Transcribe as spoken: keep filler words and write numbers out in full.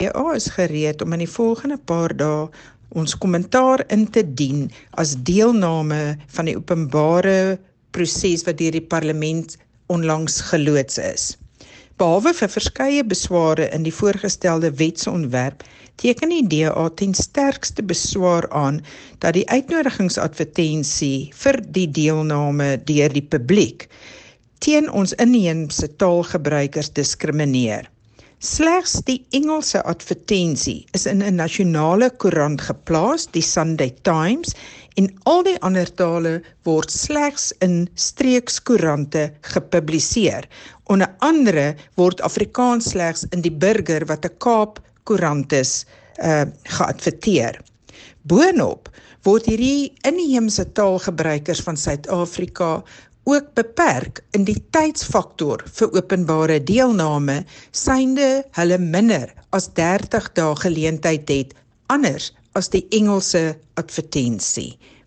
D A is gereed om in die volgende paar dae ons kommentaar in te dien as deelname van die openbare proses wat deur die parlement onlangs geloods is. Behalwe vir verskeie besware in die voorgestelde wetsontwerp, teken die D A ten sterkste beswaar aan dat die uitnodigingsadvertensie vir die deelname deur die publiek teen ons inheemse taalgebruikers diskrimineer. Slegs die Engelse advertensie is in 'n nasionale koerant geplaas, die Sunday Times, en al die ander tale word slegs in streekskoerante gepubliseer. Onder andere word Afrikaans slegs in die Burger wat 'n Kaap koerant is uh, geadverteer. Boonop word hierdie inheemse taalgebruikers van Suid-Afrika ook beperk in die tydsfaktor vir openbare deelname, synde hulle minder as dertig dae geleentheid het, anders as die Engelse advertensie.